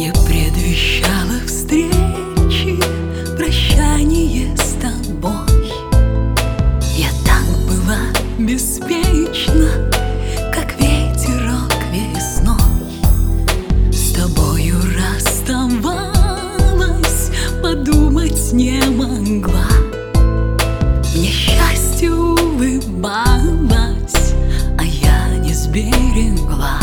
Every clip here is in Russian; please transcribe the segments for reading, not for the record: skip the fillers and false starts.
Не предвещало встречи, прощание с тобой. Я так была беспечна, как ветерок весной. С тобою расставалась, подумать не могла. Мне счастье улыбалось, а я не сберегла.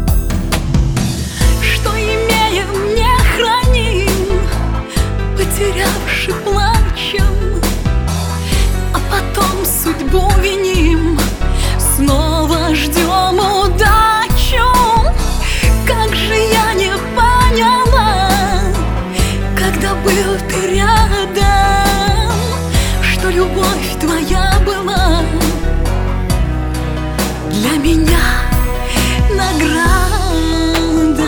Что имеем, не храним, потерявши плачем, а потом судьбу виним, снова ждем удачу. Как же я не поняла, когда был ты рядом, что любовь твоя была для меня награда.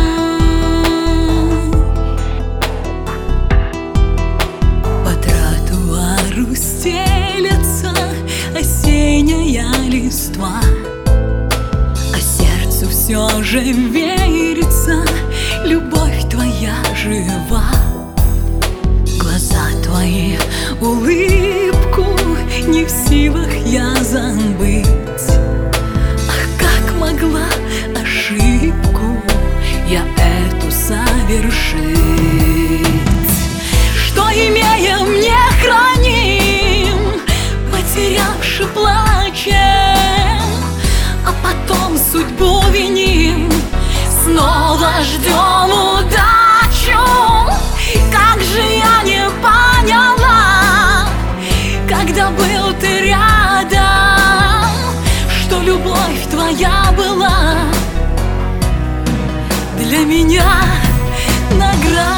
По тротуару стелется осенняя листва, а сердцу все же верится, любовь твоя жива. Глаза твои, улыбку не в силах я забыть. Ах, как могла ошибку я эту совершить? Что имеем, не храним, потерявши плачем, а потом судьбу виним, снова ждем удачу. Как же я не поняла, когда был ты рядом, что любовь твоя была для меня награда.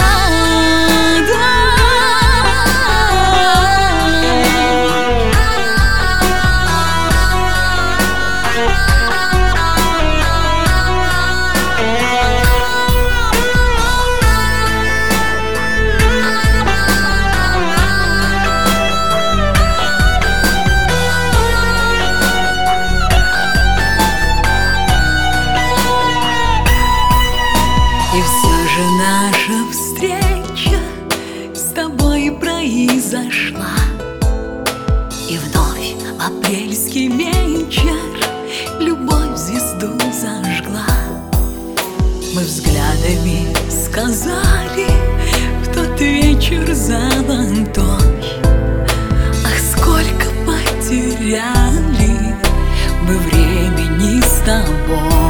И все же наша встреча с тобой произошла, и вновь апрельский вечер любовь звезду зажгла. Мы взглядами сказали в тот вечер золотой: ах, сколько потеряли мы времени с тобой.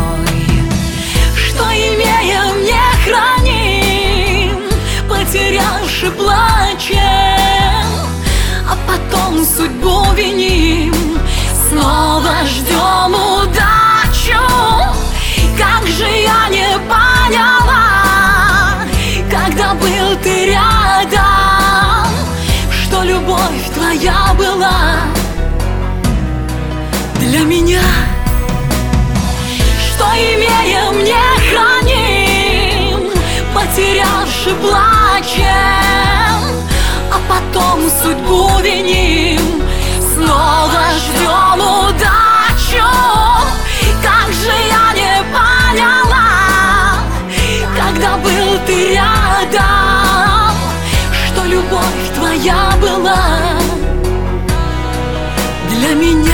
Что имеем, не храним, потерявши плачем, а потом судьбу виним, снова ждем удачу. Как же я не поняла, когда был ты рядом, что любовь твоя была для меня. Что имеем, не храним, потерявши плачем, а потом судьбу виним, снова ждем удачу. Как же я не поняла, когда был ты рядом, что любовь твоя была для меня